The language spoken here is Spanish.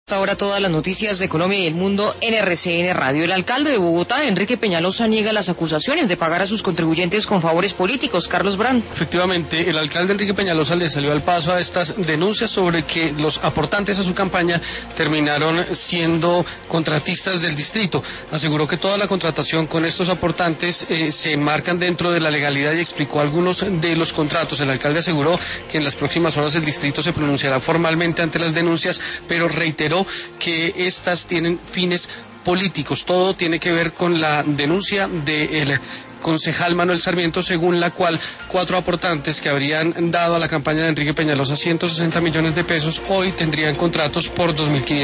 Ahora todas las noticias de Colombia y el mundo en RCN Radio. El alcalde de Bogotá, Enrique Peñalosa, niega las acusaciones de pagar a sus contribuyentes con favores políticos. Carlos Brand. Efectivamente, el alcalde Enrique Peñalosa le salió al paso a estas denuncias sobre que los aportantes a su campaña terminaron siendo contratistas del distrito. Aseguró que toda la contratación con estos aportantes se enmarcan dentro de la legalidad y explicó algunos de los contratos. El alcalde aseguró que en las próximas horas el distrito se pronunciará formalmente ante las denuncias, pero reiteró que estas tienen fines políticos. Todo tiene que ver con la denuncia del concejal Manuel Sarmiento, según la cual 4 aportantes que habrían dado a la campaña de Enrique Peñalosa 160 millones de pesos hoy tendrían contratos por 2.500.